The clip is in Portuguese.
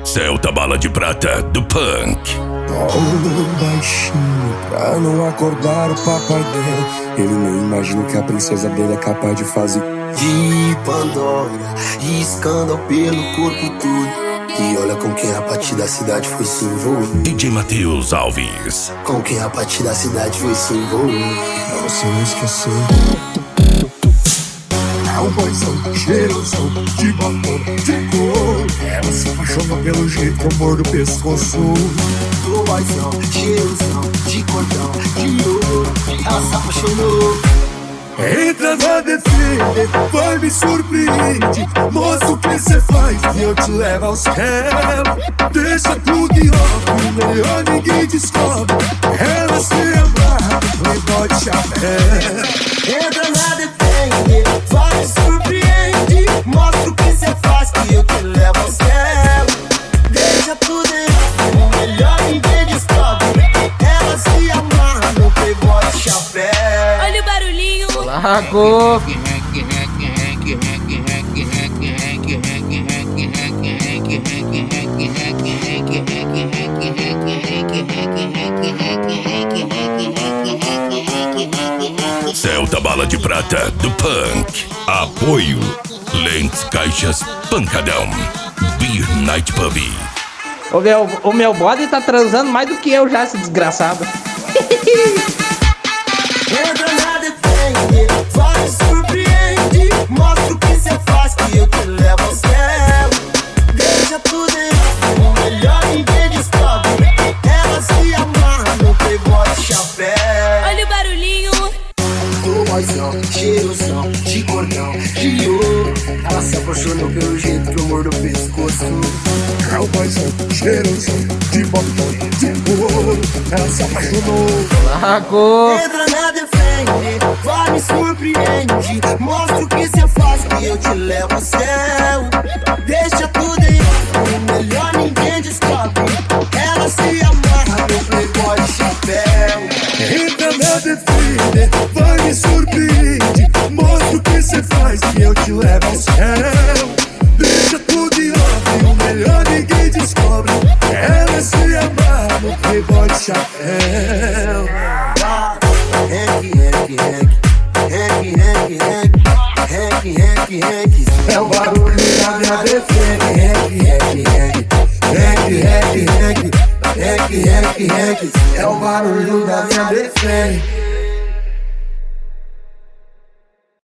Celta Bala de Prata do Punk. Baixinho, pra não acordar o papai dela. Ele nem imagina que a princesa dele é capaz de fazer de Pandora e escândalo pelo corpo todo. E olha com quem a partir da cidade foi se envolver. DJ Matheus Alves. Com quem a partir da cidade foi se envolver. Pra você não esquecer. É um boizão, cheirosão, de batom, de cor. Ela se apaixona pelo jeito que eu mordo o pescoço. Do boizão, cheirosão, de cordão, de ouro. Ela se apaixonou. Entra na defesa, vai me surpreende. Mostra o que cê faz e eu te levo ao céu. Deixa tudo em ordem, melhor ninguém descobre. Ela se amarra, playboy de chapéu. Entra na defesa, vai me surpreende. Mostra o que cê faz que eu te levo ao céu. Deixa tudo em ordem, melhor ninguém descobre. Ela se amarra no playboy de chapéu. Olha o barulhinho. Largou. Celta Bala de Prata do Punk. Apoio Lentes Caixas Pancadão. Beer Night Pub. O meu bode tá transando mais do que eu já, esse desgraçado. Entra na defesa, vai me surpreende. Mostra o que cê faz que eu te levo ao céu. Deixa tudo em ordem, melhor ninguém descobre. Ela se amarra no playboy de chapéu. Olha o barulhinho. Do boizão, cheirosão, de cordão, de ouro. Ela se apaixonou pelo jeito que eu mordo o pescoço. É o boizão, cheirosão, de batom, de ouro. Ela se apaixonou. Largou. Entra na defesa, vai me surpreende. Mostra o que cê faz que eu te levo ao céu. Deixa tudo em ordem, melhor ninguém descobre. Ela se amarra no playboy de chapéu. Entra na defesa, vai me surpreende. Mostra o que cê faz que eu te levo ao céu. Deixa tudo em ordem, o melhor ninguém descobre. Ela se amarra no playboy de chapéu. É o barulho da minha defesa. É o barulho da minha defesa.